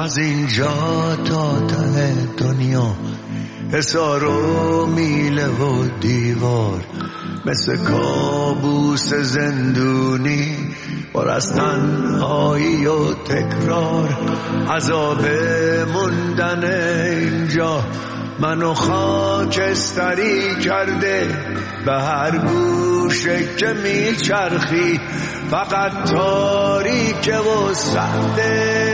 از اینجا تا ته دنیا حصار و میله و دیوار مثل کابوس زندونی پر از تنهایی و تکرار عذاب موندن اینجا منو خاکستری کرده به هر گوشه که میچرخی فقط تاریکه و سخته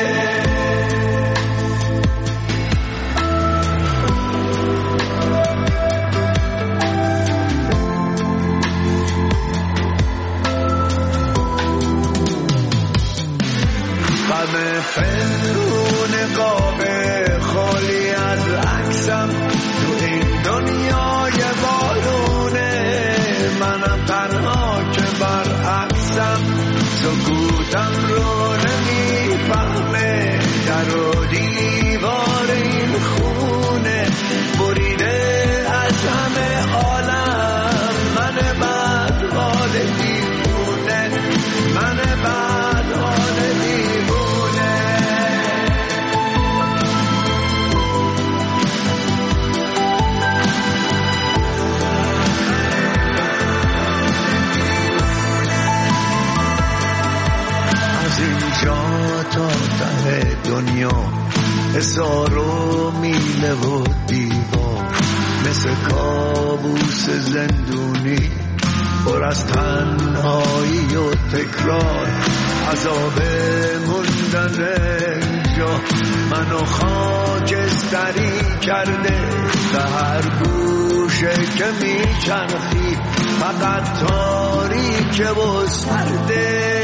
غم پنهون قاب خالی از عکسم تو این دنیای بارونه منم تنها که برعکسم سکوتم رو نمیفهمه در و دیوار این خونه بریده از همه عالم من بد حال دیوونه من بد حال دیوونه اینجا تا ته دنیا حصار و میله و دیوار مثل کابوس زندونی پر از تنهایی و تکرار عذاب موندن اینجا منو خاکستری کرده به هر گوشه که میچرخی فقط تاریکه و سرده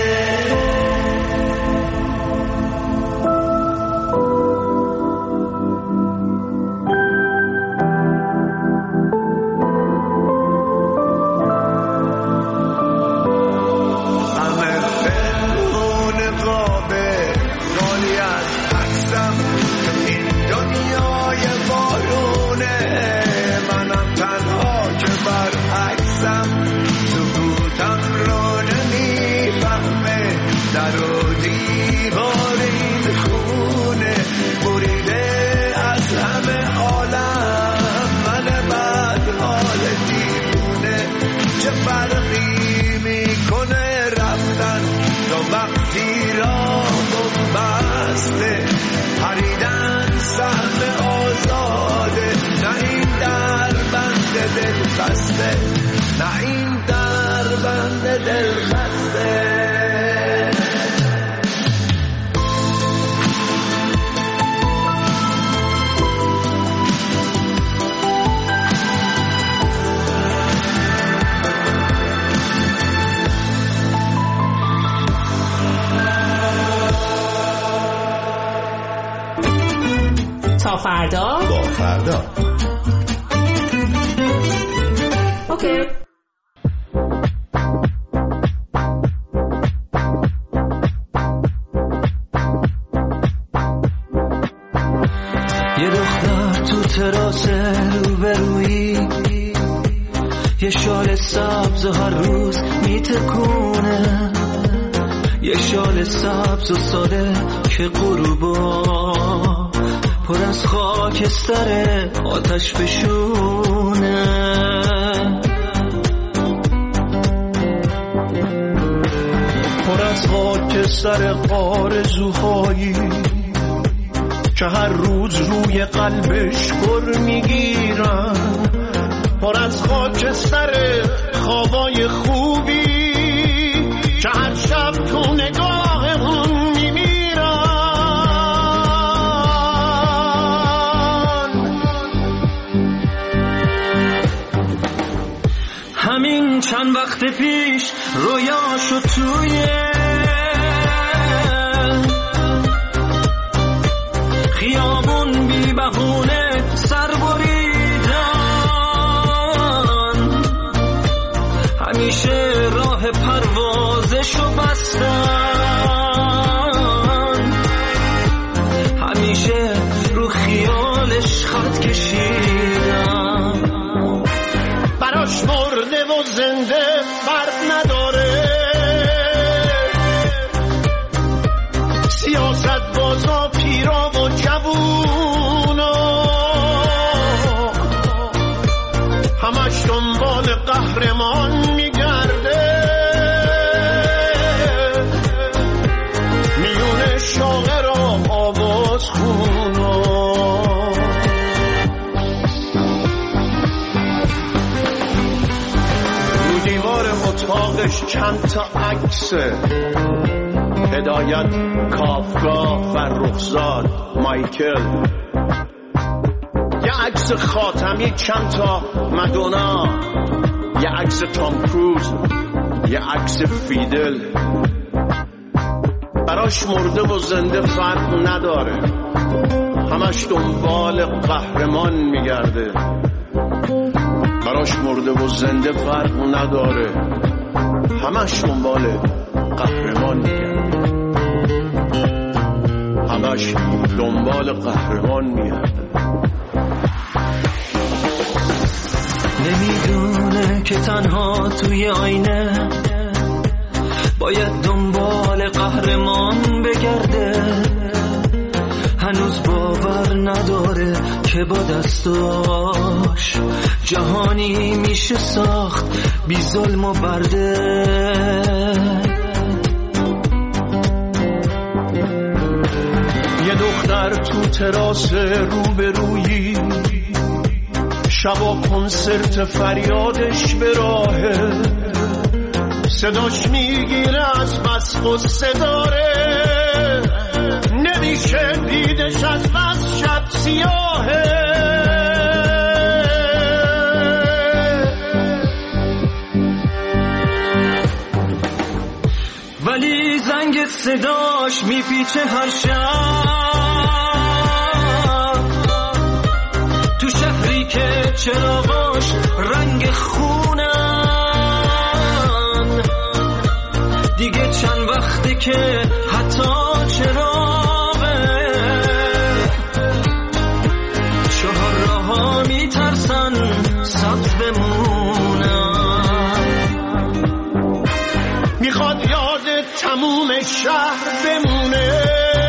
در و دیوار این خونه بریده از همه عالم من بد حال دیوونه چه فرقی میکنه رفتن تا وقتی راه بسته پریدن سهم آزاده نه این در بند دل خسته نه این در بند دل خسته تا فردا با فردا اوکی. یه دختر تو تراس روبرویی یه شال سبز و هر روز میتکونه یه شال سبز و ساده که غروبا پر از خاکستر آتش بشونه پر از خاکستر آرزوهایی که هر روز روی قلبش پر میگیرن پر از خاکستر خوابای خوبی که هر شب تو نگاهمون میمیرن همین چند وقت پیش رویاشو توی خیابون بی بهونه سر بریدن همیشه راه پروازشو بستن همیشه رو خیالش خط کشیدن براش مرده و زنده فرق نداره سیاست بازا دیوار اتاقش چند تا عکسه، هدایت، کافکا، فرخزاد، مایکل، یه عکس خاتمی، چند تا مدونا، یه عکس تام کروز، یه عکس فیدل. براش مرده و زنده فرق نداره، همش دنبال قهرمان میگرده. براش مرده و زنده فرق نداره، همش دنبال قهرمان میگرده، همش دنبال قهرمان میگرده. نمیدونه که تنها توی آینه باید دنبال قهرمان بگرده. هنوز باور نداره که با دستاش جهانی میشه ساخت بی ظلم و برده. یه دختر تو تراس روبرویی، شبا کنسرت فریادش به راهه، صداش میگیره از بس غصه داره، نمیشه دیدش از بس شب سیاهه. ولی زنگ صداش میپیچه هر شب تو شهری که چراغاش رنگ خونن. دیگه چند وقته که حتی چراغه چهار راه‌ها میترسن سبز بمونن. میخواد یاد تموم شهر بمونه،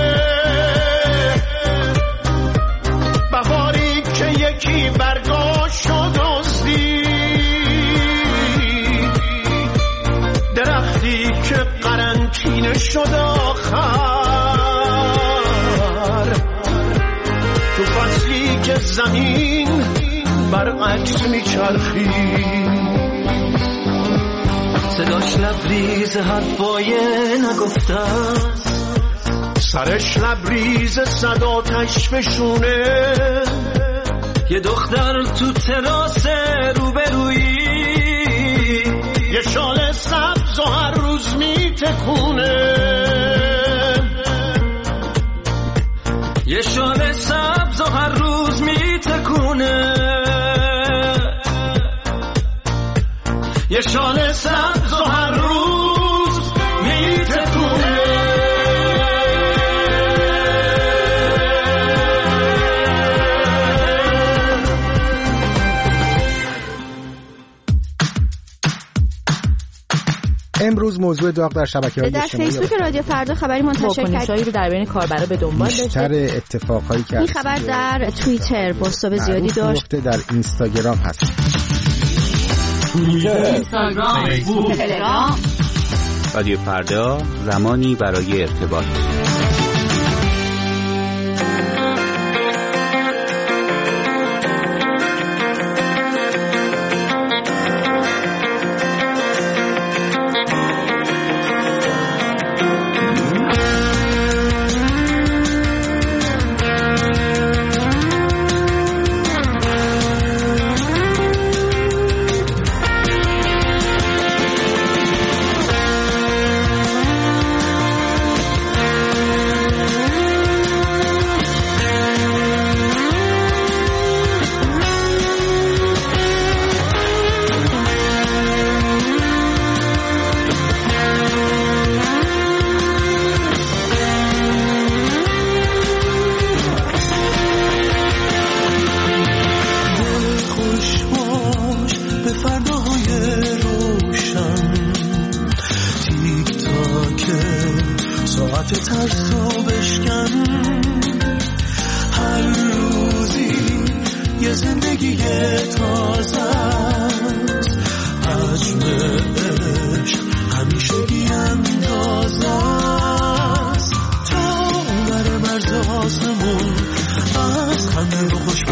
بهاری که یکی برگاشو دزدید، درختی که قرنطینه شد آخر، تو فصلی که زمین برعکس میچرخید. صداش لبریز حرفای نگفته، سرش لبریز صداتش بشونه. یه دختر تو تراس روبرویی، یه شال سبز و هر روز میتکونه، یه شال سبز و هر روز میتکونه، یه شال سبز و هر روز میتکونه. امروز موضوع داغ در شبکه‌های اجتماعی در فیسبوک رادیو فردا خبری منتشر کرد رو در بین کاربرا به دنبال داشته. بیشتر اتفاقایی که این خبر در توییتر پست زیادی داشت، در اینستاگرام هست، توییتر، اینستاگرام، فیسبوک، تلگرام. رادیو فردا، زمانی برای ارتباط.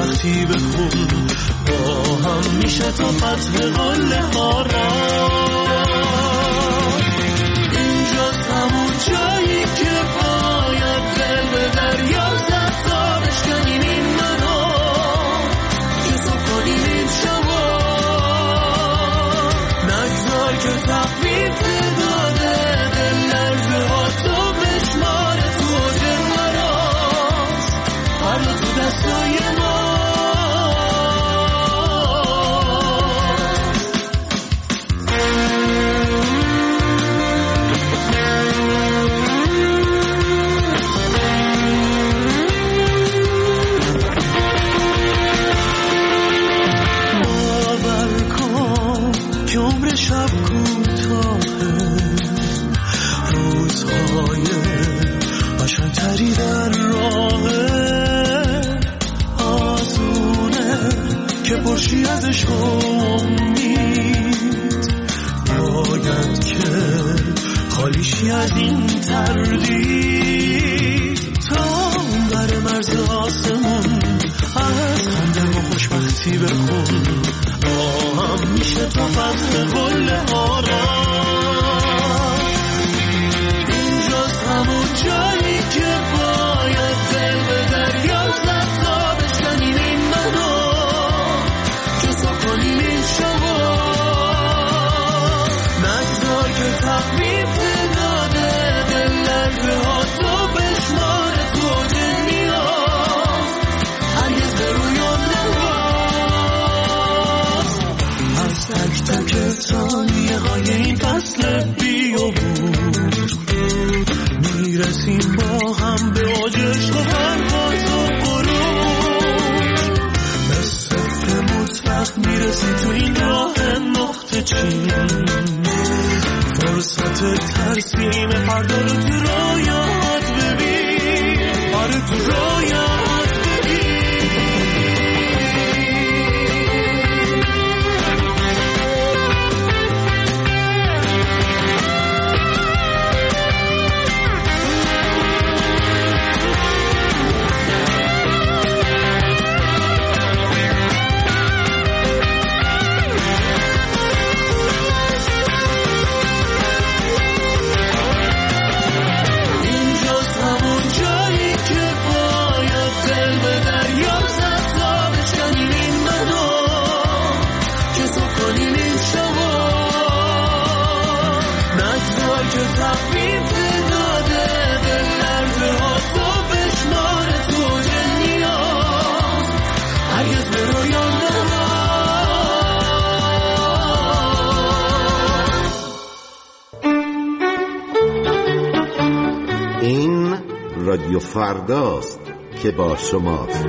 با هم میشه تا فتح قله ها را تخفیف داده دل لرزه ها تو بشمار توج مراست فردا تو دستای ما شب کوتاهه روزهای قشنگ‌تری در راهه آسونه که پرشی ازش امید باید که خالیشی از این تردید تا بر مرز آسمون از خنده و خوشبختی بخون هم میشه تا فتح گل آرام اینجاست همون جایی که باید دل به دریا زد تا بشنیم این منو جزا کنیم این شما نگذار که تخفیف داده دل لرزه ها تو بشمار توج نیاز هرگز به رویان تک تک ثانیه های این فصل بیابون میرسیم با هم به اوجش و پرواز و غروج به صفر مطلق میرسیم تو این راه نقطه چین فرصت ترسیم فردا رو تو رویات ببین آره تو رویات ببین رادیو فرداست که با شماست.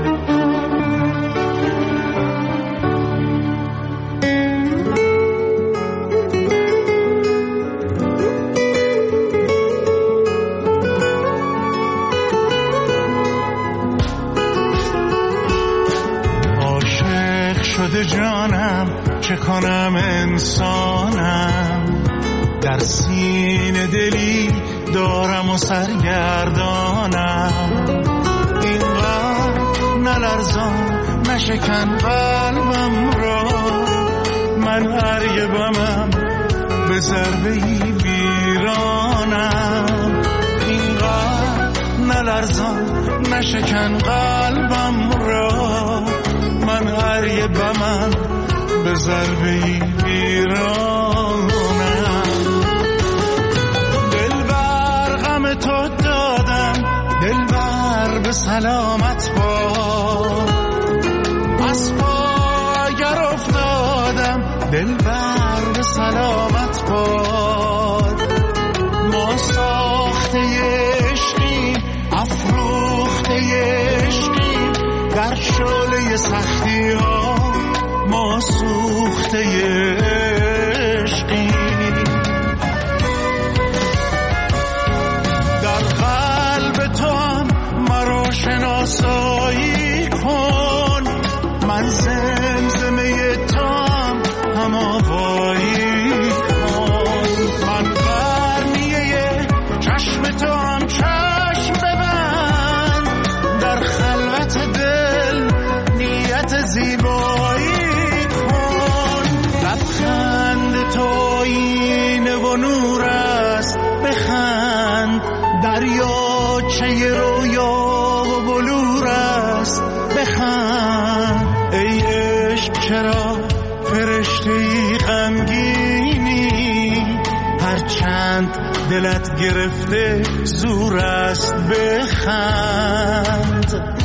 عاشق شده جانم چه کنم انسانم در سینه دلی دارم و سرگردانم اینقدر نلرزان نشکن قلبم را من هرگبمم به ضربه‌ای ویرانم اینقدر نلرزان نشکن قلبم را من هرگبمم به ضربه‌ای ویرانم تو دادم دلبر به سلامت باد از پا اگر افتادم دلبر به سلامت باد ما ساخته عشقیم افروخته عشقیم در شعله سختی ها ما سوخته عشقیم شناسایی کن من زمزمه تام هم آوایی کن من قرنیه چشم تام چشم ببند در خلوت دل نیت زیبایی کن لبخند تو آینه و نور است بخند دریاچه رویا بلور است بخند ای عشق چرا فرشته‌ای غمگینی هرچند دلت گرفته زور است بخند.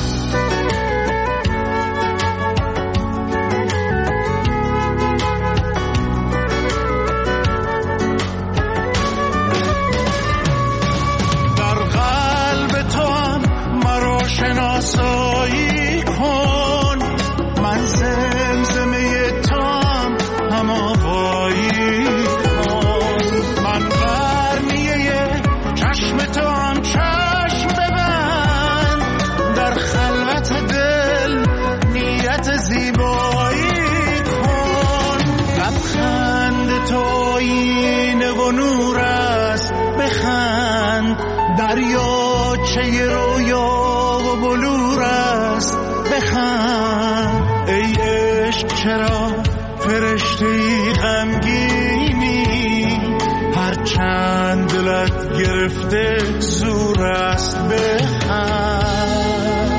شناسایی کن من زمزمه تام هماوایی کن. من برمیه چشم تو هم چشم ببند در خلوت دل نیت زیبایی کن. لبخند تو آینه و نور است بخند دریاچه رویا بلور است بخند. ای عشق چرا فرشته‌ای غمگینی هرچند دلت گرفته زور است بخند.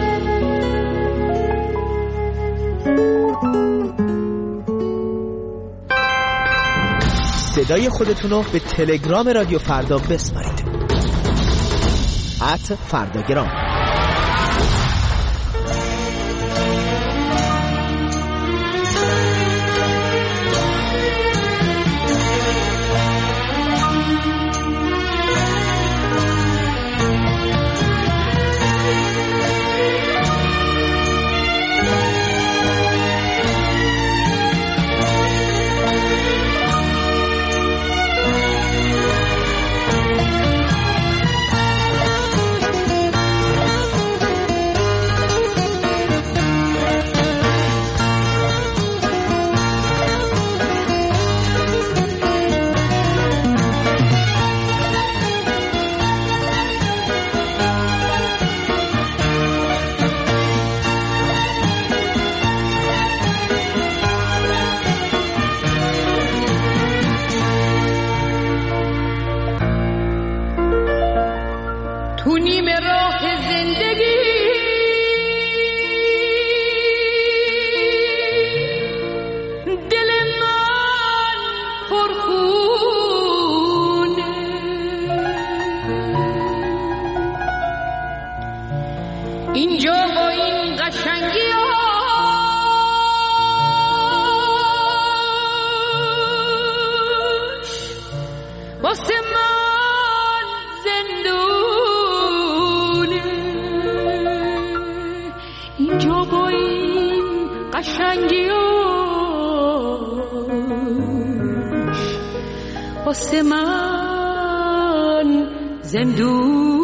صدای خودتونو به تلگرام رادیو فردا بسپارید @فرداگرام. تو نیم راه زندگی دل من پرخونه، اینجا با این قشنگی هاش واسه من زندونه، اینجا با این قشنگی هاش واسه من زندونه.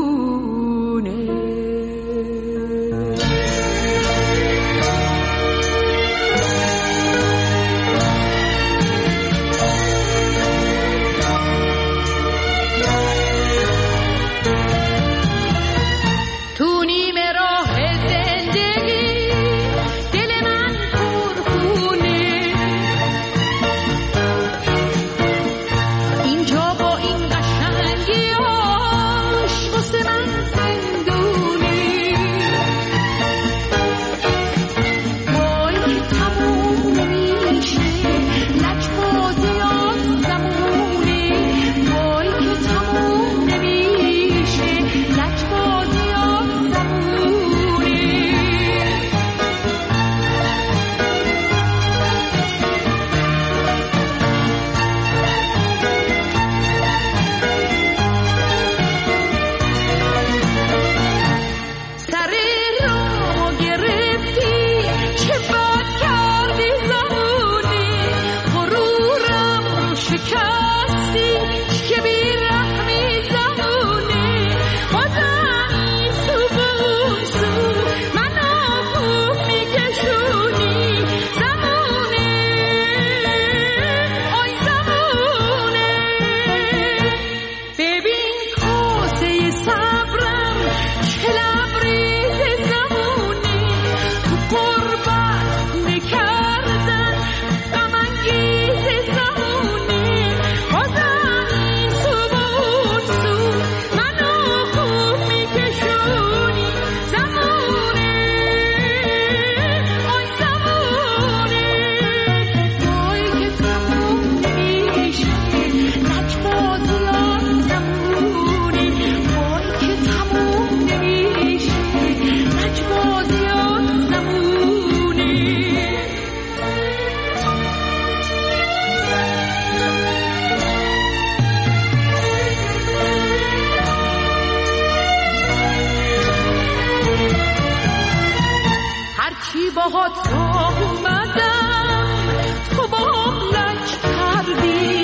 هرچی باهات راه اومدم تو با لک کردی،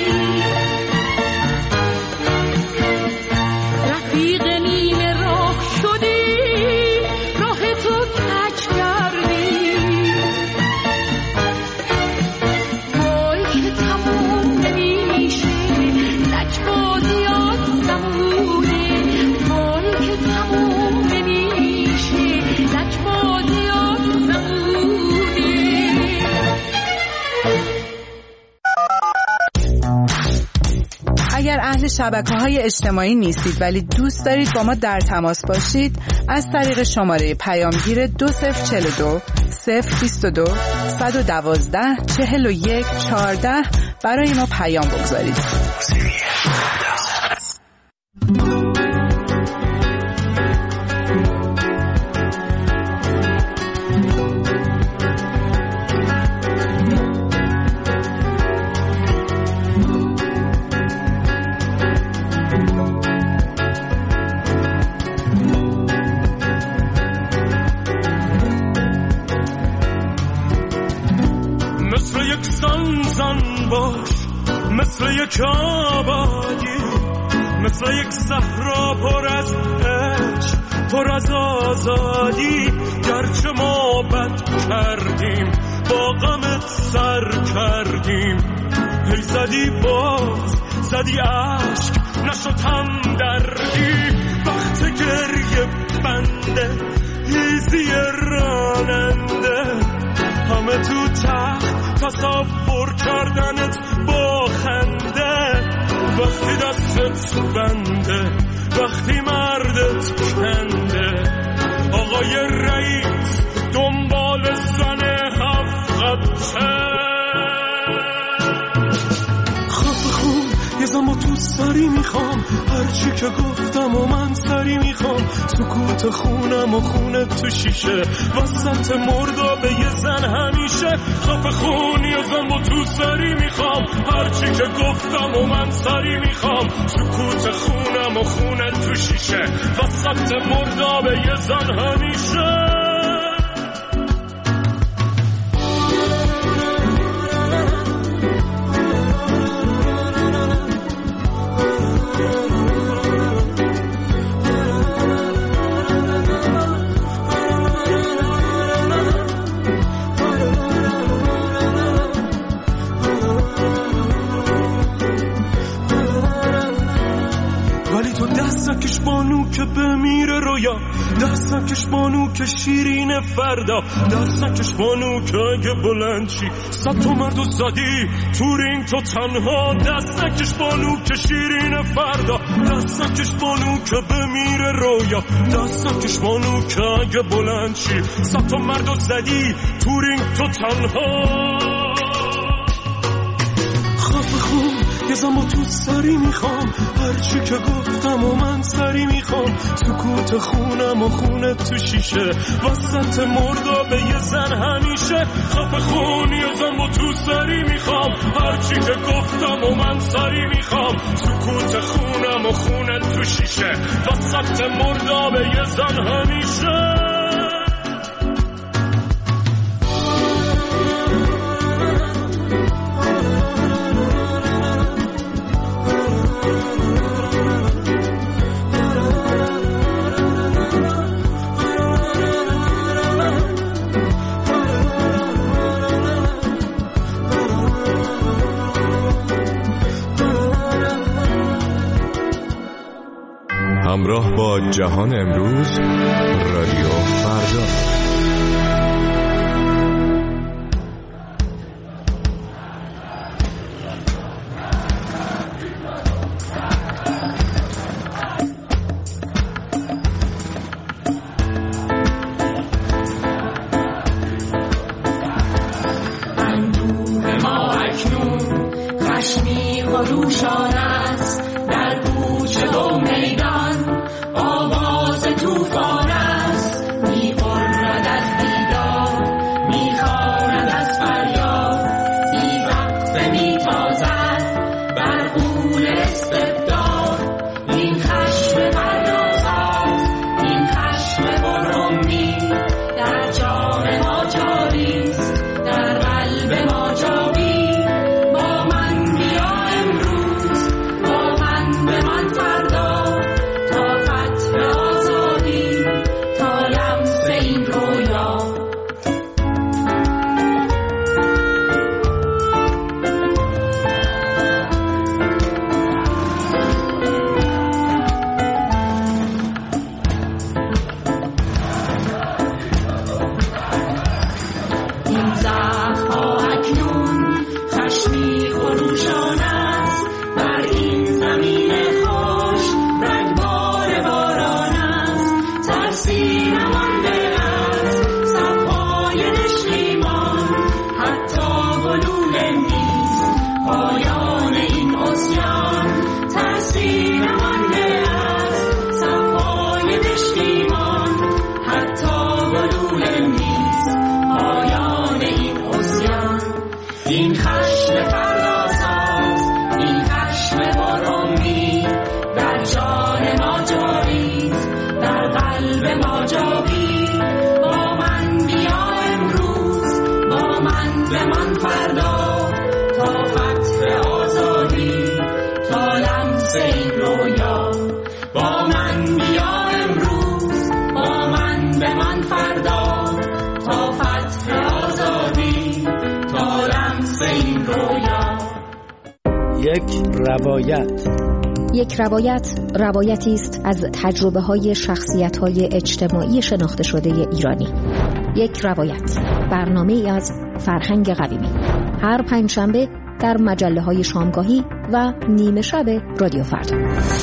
رفیق نیمه راه شدی راه تو کج کردی، وای که تموم نمیشه لک بازیات زمونه، وای که تموم نمیشه لک بازیات زمونه. اگر اهل شبکه‌های اجتماعی نیستید ولی دوست دارید با ما در تماس باشید، از طریق شماره پیامگیر 2042 022 112 41 14 برای ما پیام بگذارید. مثل یک آبادی، مثل یک صحرا پر از عشق، پر از آزادی. گرچه ما بد کردیم با غمت سر کردیم، هی زدی باز زدی عشق نشد هم دردی. وقت گریه بنده هیزی راننده، همه تو تخت تصور کردنت با خنده. وقتی دستت بنده وقتی مردت کنده، آقای رئیس دنبال زن هفته. خفه خون یه زمان تو سری میخوام، هرچی که گفتم و من سری میخوام. سکوت خونم و خونت تو شیشه، وسط مردابه یه زن همیشه. خفه خون یه زمان تو سری میخوام، هرچی که گفتم و من سری میخوام. سکوت خونم و خونت تو شیشه، وسط مردابه یه زن همیشه. دستکش بانو که بمیره رویا، دستکش بانو که شیرین فردا، دستکش بانو که اگه بلند چی 100 تا مردو زدی تو رینگ تو تنها. دستکش بانو که شیرین فردا، دستکش بانو که بمیره رویا، دستکش بانو که اگه بلند چی 100 تا مردو زدی تو رینگ تو تنها. خفه خون یه زمان تو سری میخوام، هرچی که گفتم و من سری میخوام. سکوت خونم و خونت تو شیشه، وسط مردابه یه زن همیشه. خفه خون یه زمان تو سری میخوام، هرچی که گفتم و من سری میخوام. سکوت خونم و خونت تو شیشه، وسط مردابه یه زن همیشه. همراه با جهان امروز، رادیو فردا. اندوه ما اکنون خشمی خروشان است، در کوچه و میدان آواز توفان است. می‌خورد به من فردا تا فتح آزادی، تا لمس این رویا. با من بیا امروز، با من به من فردا تا فتح آزادی، تا لمس این رویا. یک روایت روایتی است از تجربه‌های شخصیت‌های اجتماعی شناخته شده ایرانی. یک روایت، برنامه‌ای از فرهنگ قویمی، هر پنجشنبه در مجله‌های شامگاهی و نیمه شب رادیو فردا.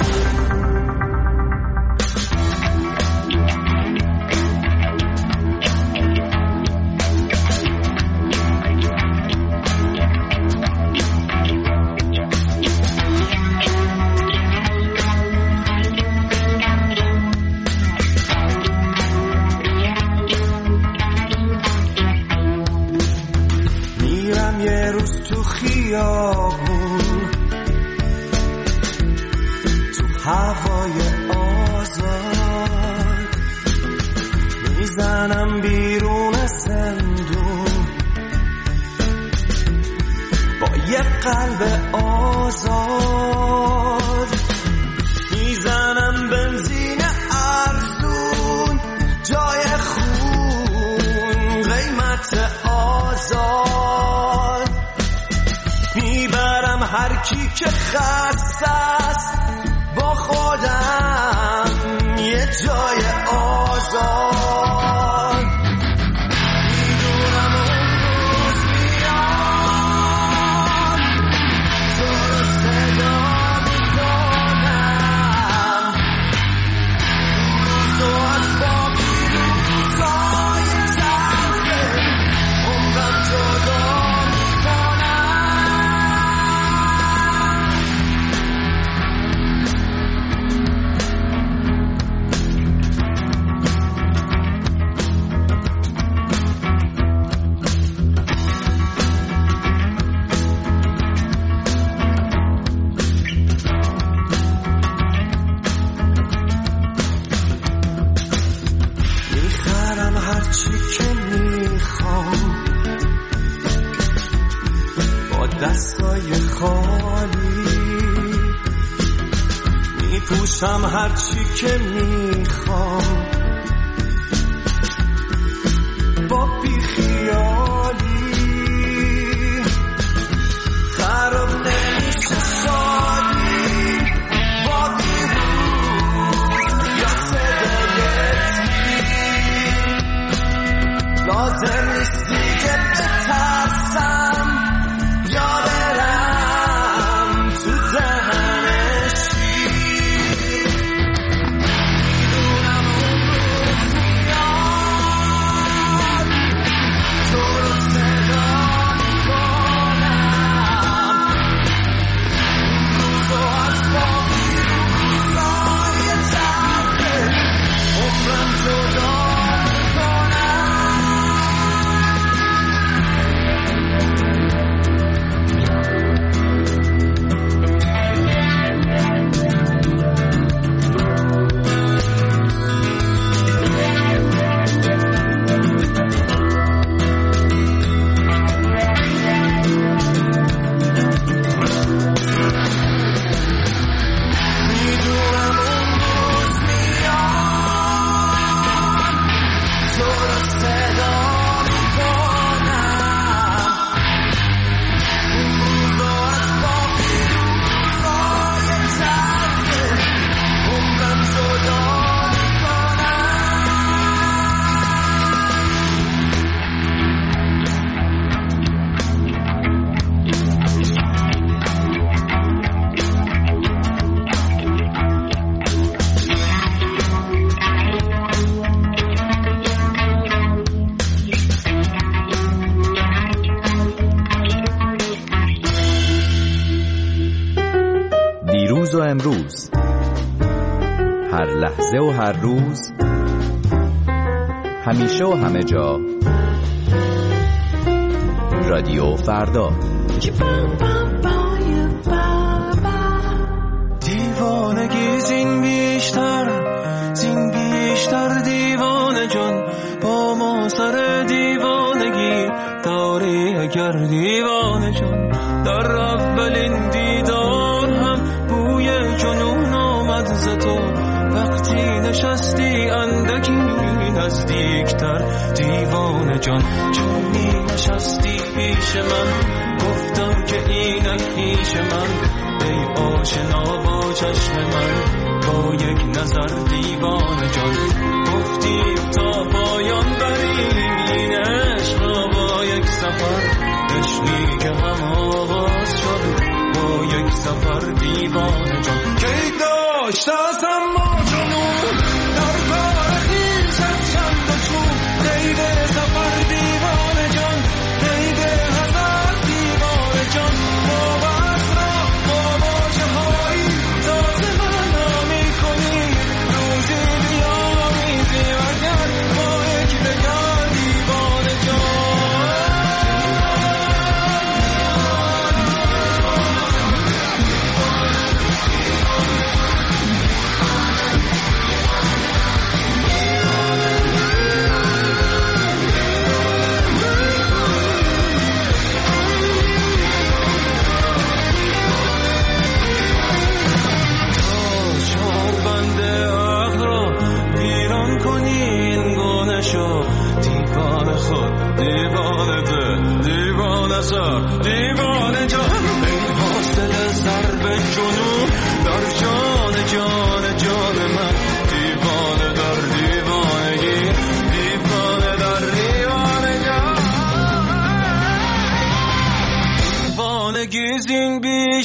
هوای آزاد میزنم بیرون زندون با یه قلب آزاد، میزنم بنزین ارزون جای خون قیمت آزاد، میبرم هر کی که خسته است با خودم یه جای آزاد. میدونم اون روز میاد تو رو صدا میکنم، روزو از باقی روزای تلخه عمرم جدا دستای خالی، میپوشم هرچی که میخوام با بیخیالی، خراب نمیشه شادی با بیروز یا صدای تیر، لازم نیست دیگه بترسم یا برم تو دهنش، میدونم اون روز میاد تو رو صدا میکنم، روزو از باقی روزای تلخه عمرم جدا دیروز و امروز، هر لحظه و هر روز، همیشه و همه جا، رادیو فردا. دیوانگی زین بیشتر دیوانه جان، با ما سر دیوانگی داری اگر اگر دیوانه جان. در اولین دیدار هم بوی جنون آمد ز تو، وقتی نشستی اندکی نزدیکتر دیوانه جان. چون می نشستی پیش من گفتم که اینک پیش من، ای آشنا با چشم من با یک نظر دیوانه جان. گفتی تا پایان بریم این عشق را با یک سفر، عشقی که هم آغاز شد با یک سفر دیوانه جان. کی داشت از اما جنون در کار خویش از چند و چون، قید سفر دیوانه جان، قید هزار دیوانه جان. با بسرا با باشه هایی تازه من می کنی، روزی بیا میزی وگر با یک دگر دیوانه جان. دیوانه خود دیوانه دل دیوانه سر دیوانه جان. ای حاصل ضرب جنون در جان جان جان من، دیوانه در دیوانگی دیوانه در دیوانه جان. دیوانگی زین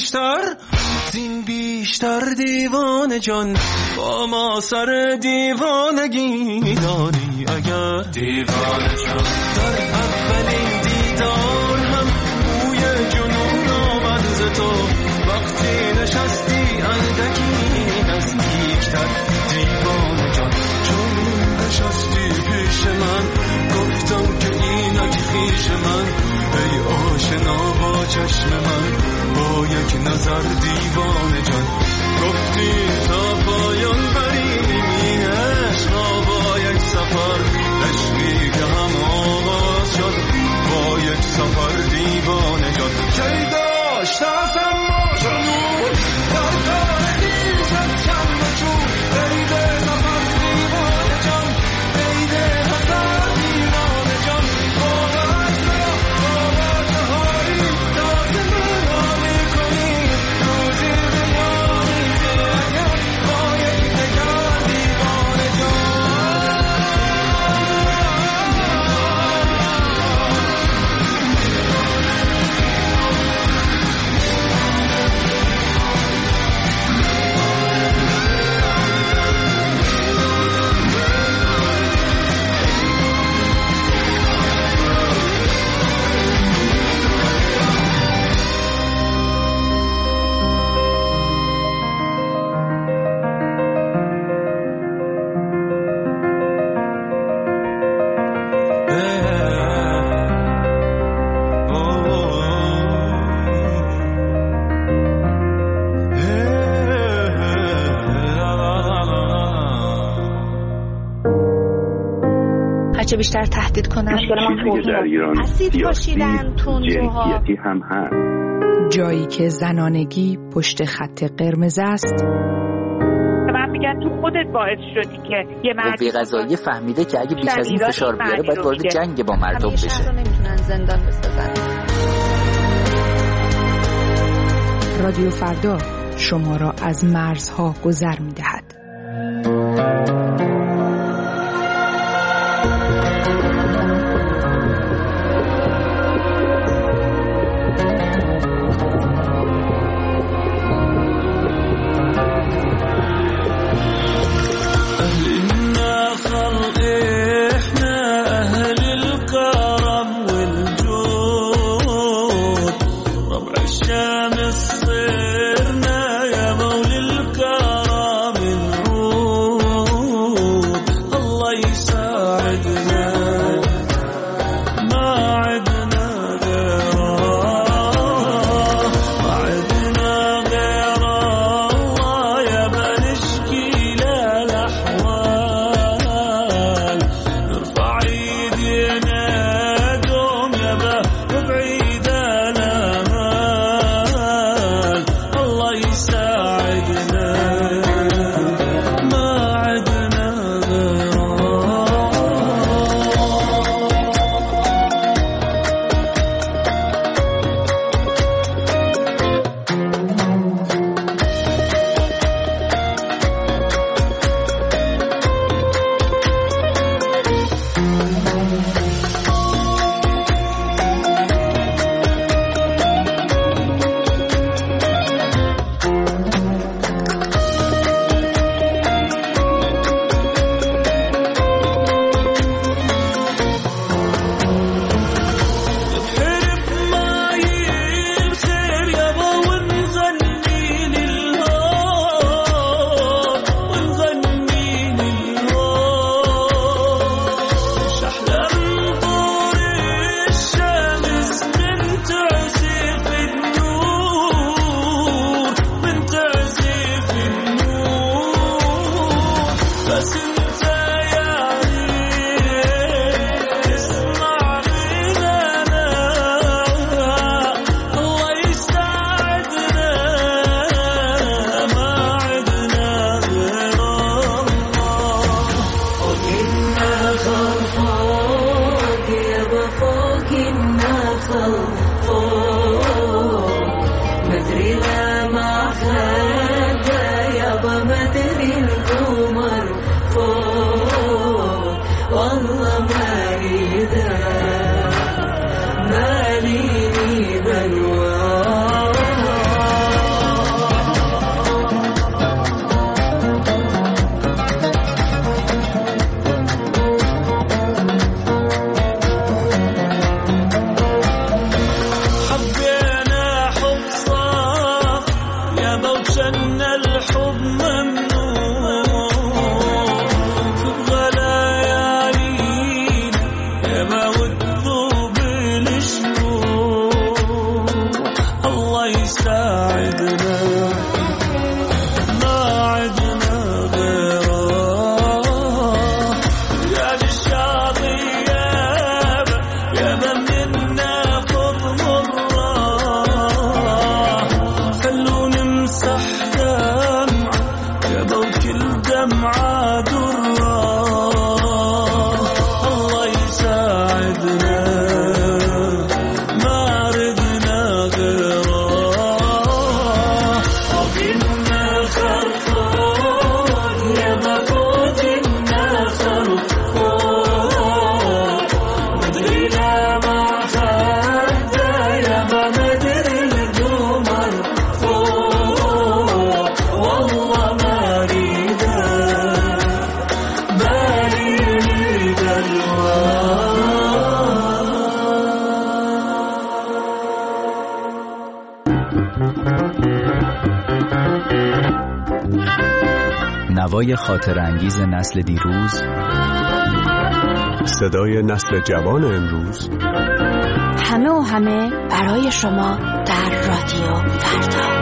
بیشتر دیوانه جان، با ما سر دیوانگی داری اگر دیوانه جان. در اولین دیدار هم بوی جنون آمد ز تو، وقتی نشستی اندکی نزدیکتر دیوانه جان. چون نشستی پیش من گفتم که اینک خویش من، ای آشنا با چشم من با یک نظر دیوانه جان. گفتی تا پایان بریم این عشق را با یک سفر، عشقی که هم آغاز شد با یک سفر دیوانه جان. کی داشت از اما جنون در کار خویش از چند و چون، قید سفر دیوانه جان، قید هزار دیوانه جان. با بسرا با باشه هایی تازه من می کنی، روزی بیا میزی اگر با یک دگر دیوانه جان. هرچه بیشتر تهدید کنن در ایران اسید پاشیدن تندروها هم هست. جایی که زنانگی پشت خط قرمز است. من میگن تو خودت باعث شدی که یه مرد قوه قضاییه فهمیده که اگه بیش از این فشار بیاره باید وارد جنگ با مردم بشه. همیشه رو نمیتونن زندان بسازن. رادیو فردا شما را از مرزها گذر می‌دهد. نوای خاطر انگیز نسل دیروز، صدای نسل جوان امروز، همه و همه برای شما در رادیو فردا.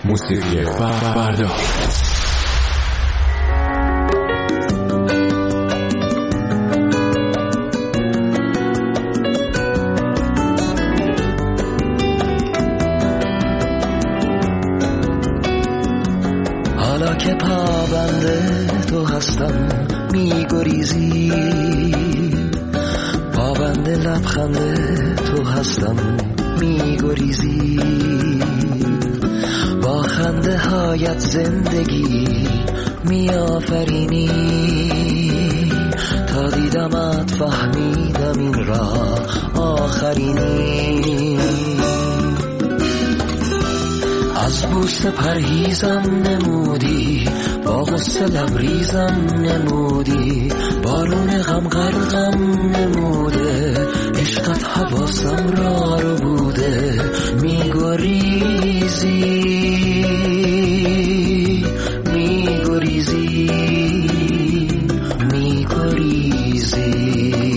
موسیقی فردا. حالا که پابنده تو هستم میگریزی، پابنده لبخنده تو هستم میگریزی، با خنده هایت زندگی میآفرینی، تا دیدمت فهمیدم این راه آخرینی. از بوسه پرهیزم نمودی، با غصه لبریزم نمودی، بارون غم غرقم نموده، عشقت حواسم را رو بوده، میگریزی میگریزی میگریزی.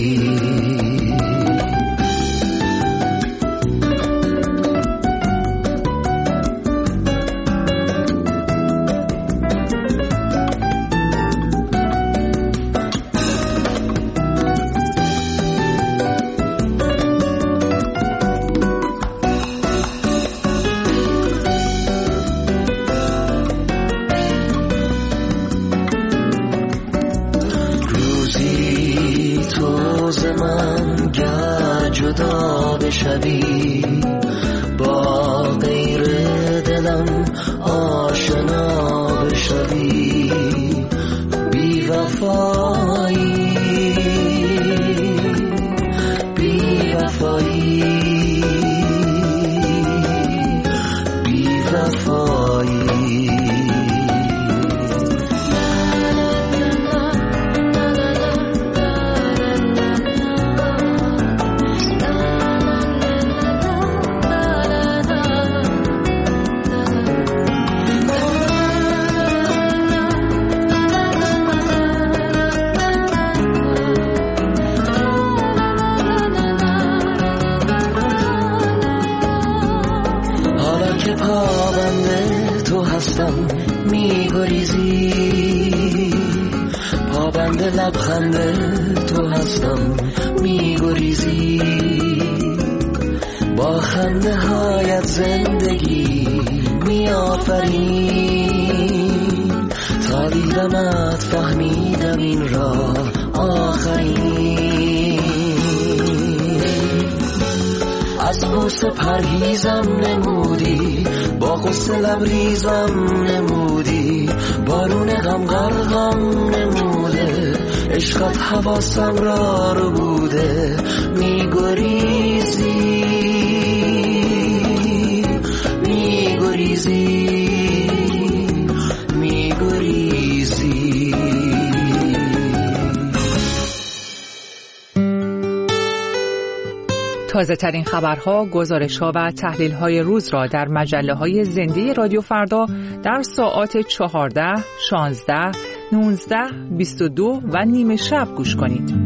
شبی با غیر دلم آشنا بشوی، بی وفایی بی وفایی بی وفایی. میگریزی، پابنده لبخنده تو هستم میگریزی، با خنده هایت زندگی میآفرین، تا دیدمت فهمیدم این راه آخرین. از بوسه پرهیزم نمودی، با غصه لبریزم نمودی، بارون غم غرقم نموده، عشقت حواسم را رو بوده، میگریزی میگریزی میگریزی. تازه ترین خبرها، گزارش‌ها و تحلیل‌های روز را در مجله‌های زنده رادیو فردا در ساعات 14، 16، 19، 22 و نیم شب گوش کنید.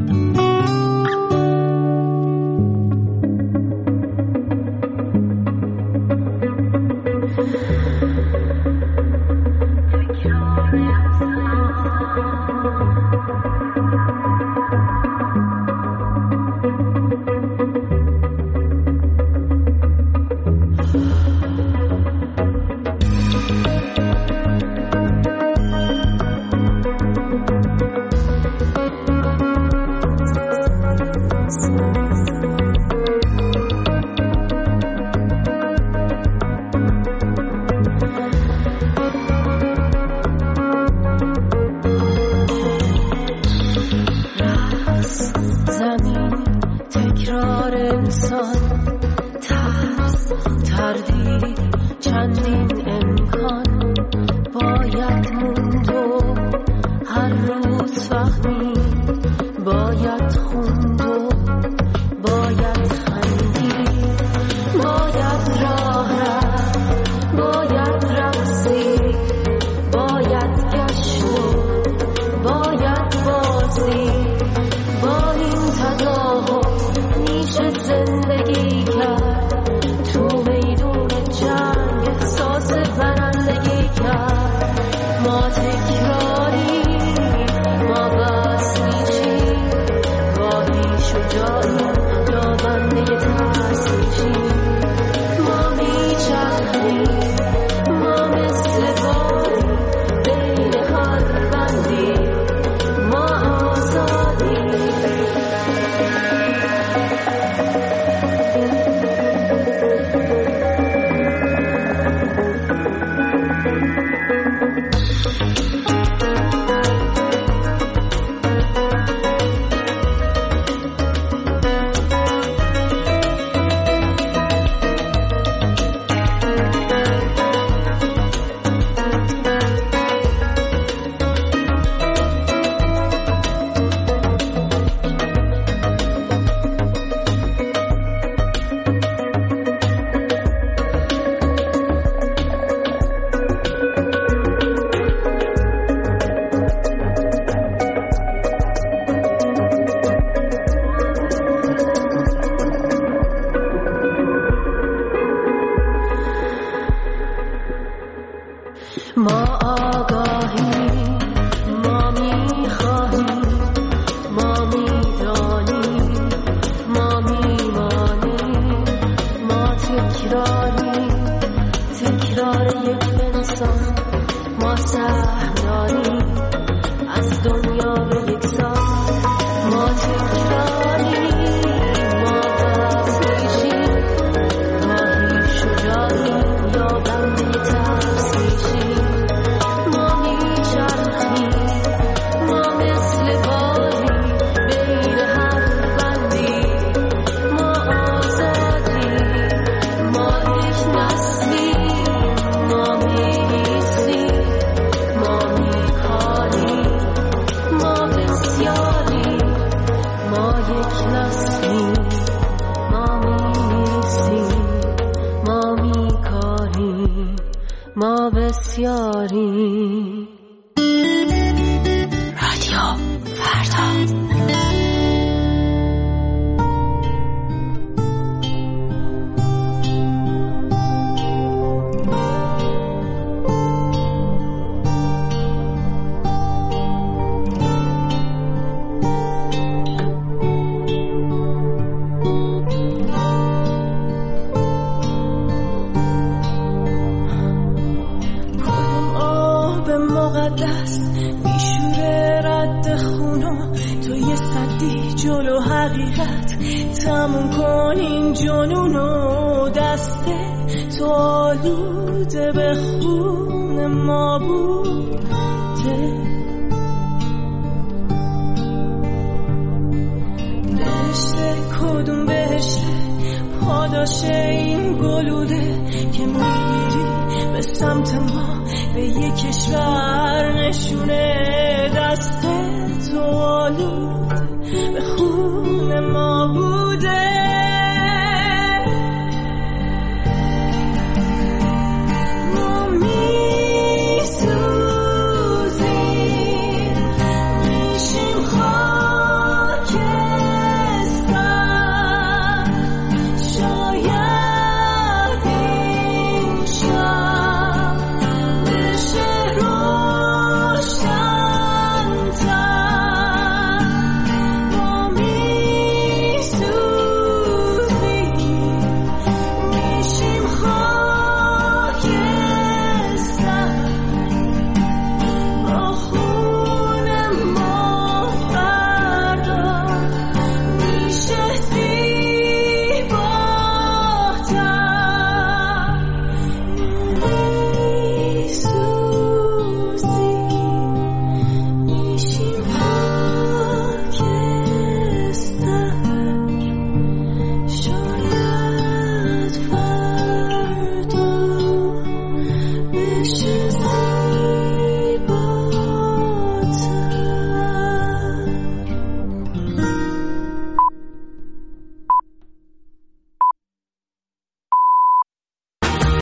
زندگی کرد تو میدون جنگ. ما آگاهیم، ما میخواهیم، ما میدانیم، ما میمانیم، ما تکراریم، تکرار یک انسان، ما سهم داریم از دنیا به یک سال، ما تکراریم، ما بس میشیم، گاهی شجاعیم یا بنده ترسیشیم، ما میچرخیم، ما مثل بادی بین هر بندی، ما آزادیم، ما یک نسلیم، ما میریسیم، ما میکاریم، ما بسیاریم، ما یک نسلیم، ما میریسیم، ما میکاریم، ما بسیاریم. رادیو فردا. مقدس میشوره رد خونو توی صدی جلو حقیقت، تموم کن این جنونو، دست تو آلوده به خون ما بوده، بهشته کدوم بهشته پاداش این گلوده که میری به سمت ما، به یک کشور نشونه، دست تو آلوده به خون